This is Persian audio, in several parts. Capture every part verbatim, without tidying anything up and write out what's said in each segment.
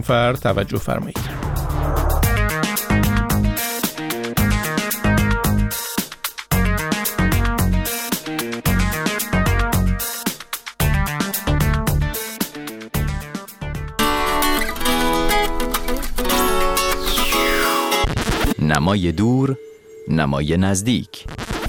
فر توجه فرمایید. نمای دور، نمای نزدیک.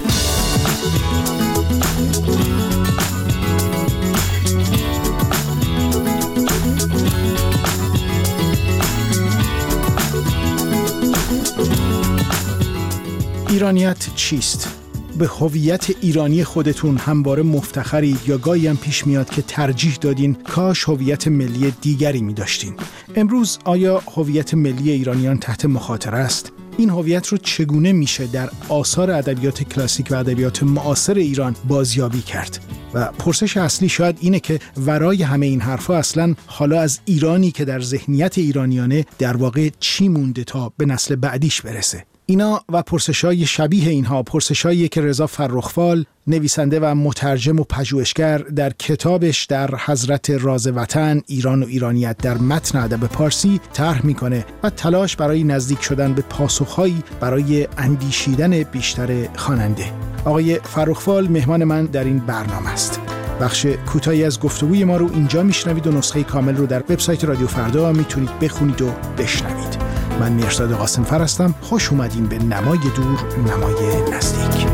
ایرانیت چیست؟ به هویت ایرانی خودتون همواره مفتخرید یا گاهی هم پیش میاد که ترجیح دادین کاش هویت ملی دیگری می داشتین؟ امروز آیا هویت ملی ایرانیان تحت مخاطره است؟ این هویت رو چگونه میشه در آثار ادبیات کلاسیک و ادبیات معاصر ایران بازیابی کرد؟ و پرسش اصلی شاید اینه که ورای همه این حرفا اصلاً حالا از ایرانی که در ذهنیت ایرانیانه در واقع چی مونده تا به نسل بعدیش برسه؟ اینا و پرسش‌های شبیه اینها پرسش‌هایی که رضا فرخ‌فال، نویسنده و مترجم و پژوهشگر، در کتابش در حضرت راز وطن، ایران و ایرانیت در متن ادب پارسی طرح میکنه و تلاش برای نزدیک شدن به پاسخ‌هایی برای اندیشیدن بیشتر خواننده. آقای فرخ‌فال مهمان من در این برنامه است. بخش کوتاهی از گفتگوی ما رو اینجا میشنوید و نسخه کامل رو در وبسایت رادیو فردا میتونید بخونید و بشنوید. من میرزاد قاسمفر هستم. خوش اومدین به نمای دور، نمای نزدیک.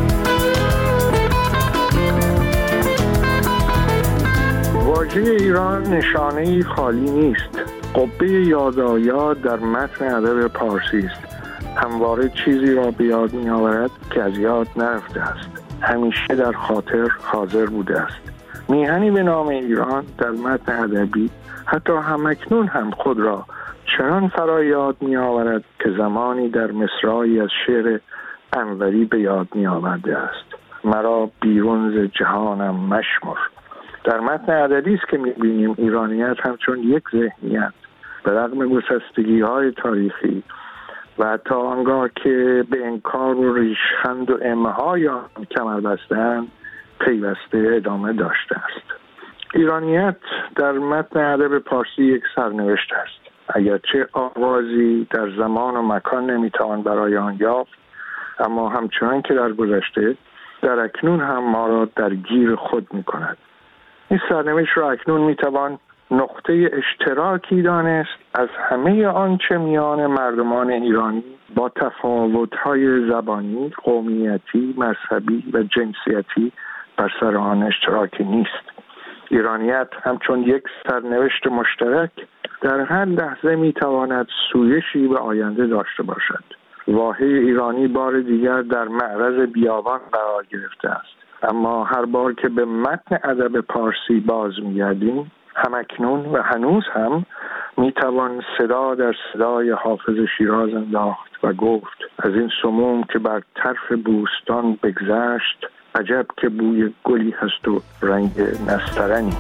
واژه ایران نشانه‌ای خالی نیست. قبه یادآید در متن ادب پارسی است. همواره چیزی را به یاد می‌آورد که از یاد نرفته است. همیشه در خاطر حاضر بوده است. میهنی به نام ایران در متن ادبی حتی همکنون هم خود را چنان فرا یاد می آورد که زمانی در مصرعی از شعر انوری به یاد می آورده است: مرا بیرون ز جهانم مشمر. در متن ادبی است که می بینیم ایرانیت همچون یک ذهنیت به رغم گسستگی های تاریخی و حتی آنگاه که به انکار و ریشخند و امهای آن کمر بسته‌اند پیوسته ادامه داشته است. ایرانیت در متن ادب پارسی یک سرنوشت است. اگرچه آغازی در زمان و مکان نمیتوان برای آن یافت، اما همچنان که در گذشته در اکنون هم ما را در گیر خود میکند. این سرنوشت را اکنون میتوان نقطه اشتراکی دانست از همه آنچه میان مردمان ایرانی با تفاوت‌های زبانی، قومیتی، مذهبی و جنسیتی بر سر آن اشتراکی نیست. ایرانیت همچون یک سرنوشت مشترک در هر لحظه میتواند سویشی به آینده داشته باشد. واحه ایرانی بار دیگر در معرض بیابان قرار گرفته است، اما هر بار که به متن ادب پارسی باز میگردیم، همکنون و هنوز هم میتوان صدا در صدای حافظ شیراز انداخت و گفت: از این سموم که بر طرف بوستان بگذشت، عجب که بوی گلی هست و رنگ نسترنی.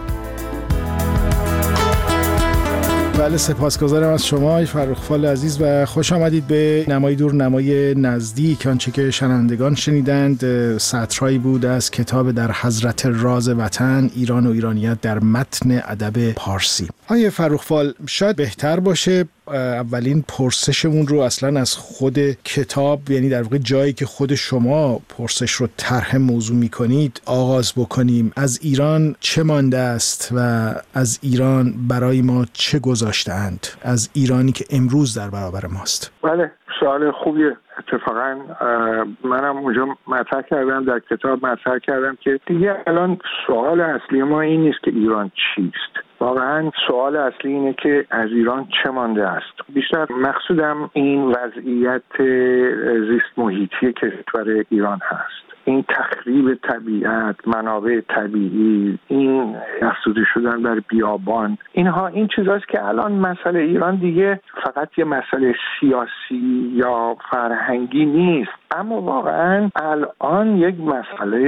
بله، سپاسگزارم از شما آقای فرخ‌فال عزیز و خوش آمدید به نمای دور، نمای نزدیک. آنچه که شنوندگان شنیدند سطرهایی بود از کتاب در حضرت راز وطن، ایران و ایرانیت در متن ادب پارسی. آقای فرخ‌فال، شاید بهتر باشه اولین پرسشمون رو اصلا از خود کتاب، یعنی در واقع جایی که خود شما پرسش رو طرح موضوع میکنید، آغاز بکنیم. از ایران چه مانده است و از ایران برای ما چه گذاشته‌اند، از ایرانی که امروز در برابر ماست؟ بله، سوال خوبیه. اتفاقا منم اونجا مطرح کردم، در کتاب مطرح کردم که دیگه الان سوال اصلی ما این نیست که ایران چیست. واقعا سوال اصلی اینه که از ایران چه مانده است. بیشتر مقصودم این وضعیت زیست محیطی کشور ایران هست. این تخریب طبیعت، منابع طبیعی، این افزوده شدن بر بیابان، اینها این چیزاست که الان مسئله ایران دیگه فقط یه مسئله سیاسی یا فرهنگی نیست، اما واقعا الان یک مسئله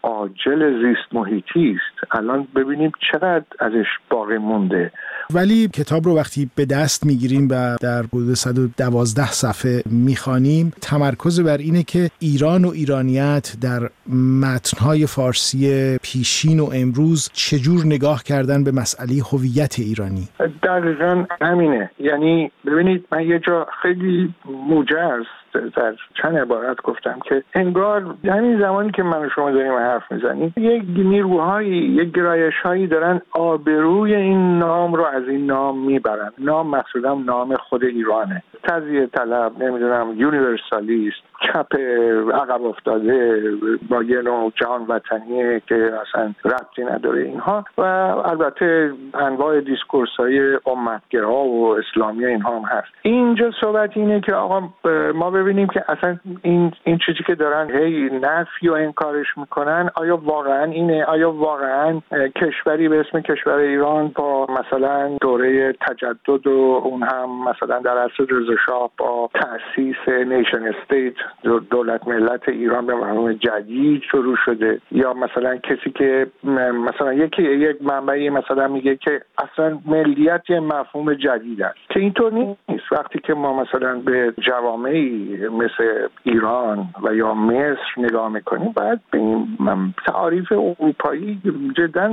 عاجل زیست محیطی است. الان ببینیم چقدر ازش باقی مونده. ولی کتاب رو وقتی به دست میگیریم و در حدود صد و دوازده صفحه میخوانیم، تمرکز بر اینه که ایران و ایرانیت در متن‌های فارسی پیشین و امروز چجور نگاه کردن به مسئله هویت ایرانی. دقیقاً همینه. یعنی ببینید، من یه جا خیلی موجز در چند عبارت گفتم که انگار همین زمانی که من و شما داریم حرف میزنیم، یک نیروهایی، یک گرایش‌هایی دارن آبروی این نام رو از این نام میبرن. نام مقصودم نام خود ایرانه. تزیه طلب، نمیدونم، یونیورسالیست، چپ عقب افتاده، با یه نوع جهان وطنیه که اصلا ربطی نداره اینها، و البته انواع دیسکورس‌های امتگرا و اسلامی اینها هم هست. اینجا صحبت اینه که آقا ما ببینیم که اصلا این این چیزی که دارن هی نفی و انکارش میکنن، آیا واقعا اینه؟ آیا واقعا کشوری به اسم کشور ایران با مثلا دوره تجدد و اون هم مثلا در عصر رضا شاه با تأسیس نیشن استیت، دولت ملت ایران به مفهوم جدید شروع شده، یا مثلا کسی که مثلا یکی یک منبعی مثلا میگه که اصلا ملیت یه مفهوم جدید است، که اینطور نیست. وقتی که ما مثلا به جوامعی مثل ایران و یا مصر نگاه میکنیم، باید به این تعاریف اروپایی جدا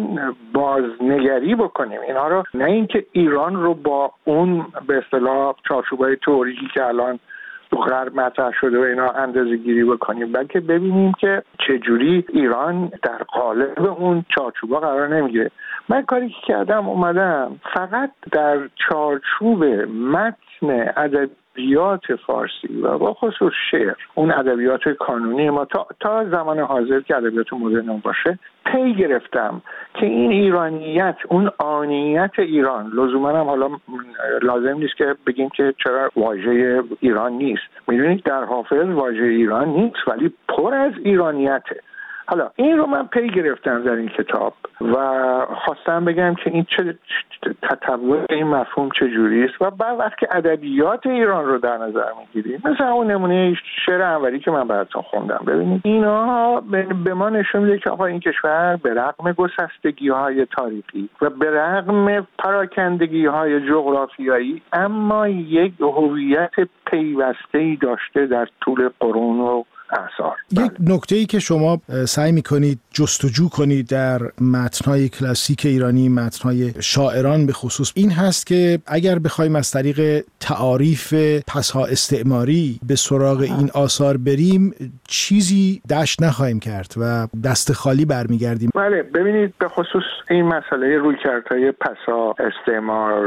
بازنگری بکنیم اینها رو، نه اینکه ایران رو با اون به اصطلاح چارچوبای تئوریکی که الان تو غرب مطرح شده و اینا اندازه گیری بکنیم، بلکه ببینیم که چجوری ایران در قالب اون چارچوبا قرار نمیگیره. من کاری که کردم، اومدم فقط در چارچوب متن ادبیات فارسی و با خصوص شعر، اون ادبیات کانونی ما تا تا زمان حاضر که ادبیات مدرن باشه، پی گرفتم که این ایرانیت، اون آنیت ایران، لزوما هم حالا لازم نیست که بگیم که چرا واژه ایران نیست. میدونید در حافظ واژه ایران نیست، ولی پر از ایرانیته. حالا این رو من پی گرفتم در این کتاب و خواستم بگم که این چه تطور این مفهوم چجوری است، و بعد وقتی که ادبیات ایران رو در نظر میگیریم، مثلا اون نمونه شعر انوری که من براتون خوندم، ببینید اینا به ما نشون میده که آقا این کشور به رغم گسستگی‌های تاریخی و به رغم پراکندگی‌های جغرافیایی، اما یک هویت پیوسته‌ای داشته در طول قرون و اثار. یک نکته‌ای که شما سعی می‌کنید جستجو کنید در متن‌های کلاسیک ایرانی، متن‌های شاعران به خصوص، این هست که اگر بخوایم از طریق تعاریف پسها استعماری به سراغ این آثار بریم، چیزی دشت نخواهیم کرد و دست خالی برمیگردیم. بله، ببینید به خصوص این مسئله رویکردهای پسا استعمار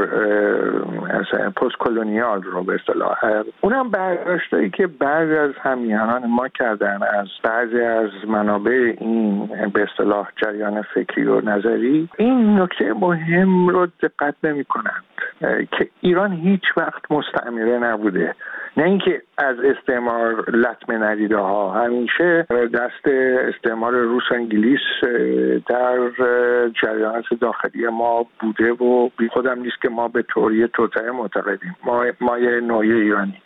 مثلا پست کلونیال رو به اصطلاح، اونم برداشتایی که بعضی از همیهنان ما کردن از بعضی از منابع این به اصطلاح جریان فکری و نظری، این نکته مهم رو دقت نمی کنند که ایران هیچ وقت مستعمره نبوده. نه اینکه از استعمار لطمه ندیده ها، همیشه دست استعمار روس و انگلیس در جریانات داخلی ما بوده و بی خودم نیست که ما به طوری توطئه معتقدیم، ما ما یه نوعی ایرانی.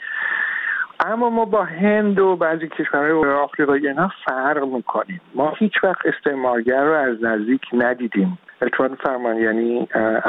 اما ما با هند و بعضی کشورهای آفریقایی اینا فرق میکنیم. ما هیچ وقت استعمارگر رو از نزدیک ندیدیم. اتفاقاً فرمان یعنی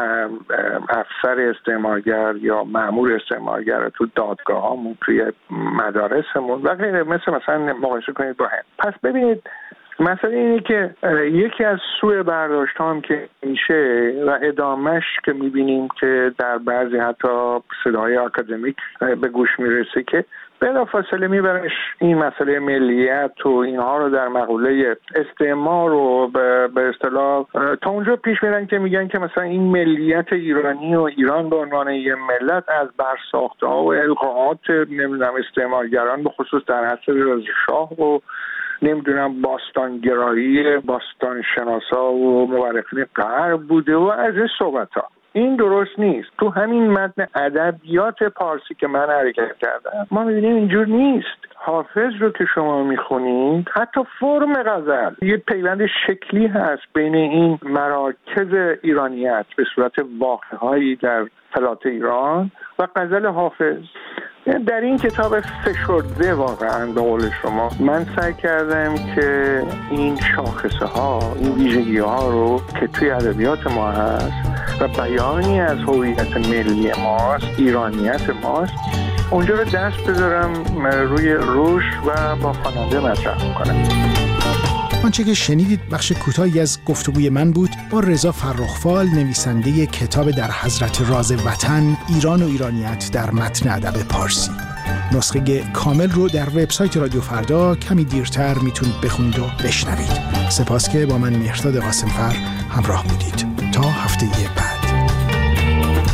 افسر استعمارگر یا مأمور استعمارگر تو دادگاهامون، توی مدارسمون و غیره، مثل مثلا مقایسه کنید با هند. پس ببینید مسئله اینه که یکی از سوء برداشت هم که میشه و ادامش که میبینیم که در بعضی حتی صداهای اکادمیک به گوش میرسه، که بلافاصله میبرش این مسئله ملیت و اینها رو در مقوله استعمار رو به اصطلاح تا اونجا پیش میرن که میگن که مثلا این ملیت ایرانی و ایران به عنوان یه ملت از برساخته‌ها و القاءات نمیدونم استعمارگران به خصوص در عصر رضا شاه و نمیدونم باستانگرایی باستان شناسا و مورخین غرب بوده و از این صحبت ها. این درست نیست. تو همین متن ادبیات پارسی که من حرکت کردم ما می‌بینیم اینجور نیست. حافظ رو که شما میخونید، حتی فرم غزل یه پیوند شکلی هست بین این مراکز ایرانیت به صورت واقعهایی در فلات ایران و غزل حافظ. در این کتاب فشرده واقعا به قول شما من سعی کردم که این شاخصه ها، این ویژگی ها رو که توی ادبیات ما هست و بیانی از هویت ملی ماست، ایرانیت ماست، اونجا رو دست بذارم روی روش و با خواننده مطرح کنم. آنچه که شنیدید بخش کوتاهی از گفتگوی من بود با رضا فرخفال، نویسنده کتاب در حضرت راز وطن، ایران و ایرانیت در متن ادب پارسی. نسخه کامل رو در وبسایت رادیو فردا کمی دیرتر میتونید بخونید و بشنوید. سپاس که با من مهرداد قاسمفر همراه بودید. تا هفته بعد.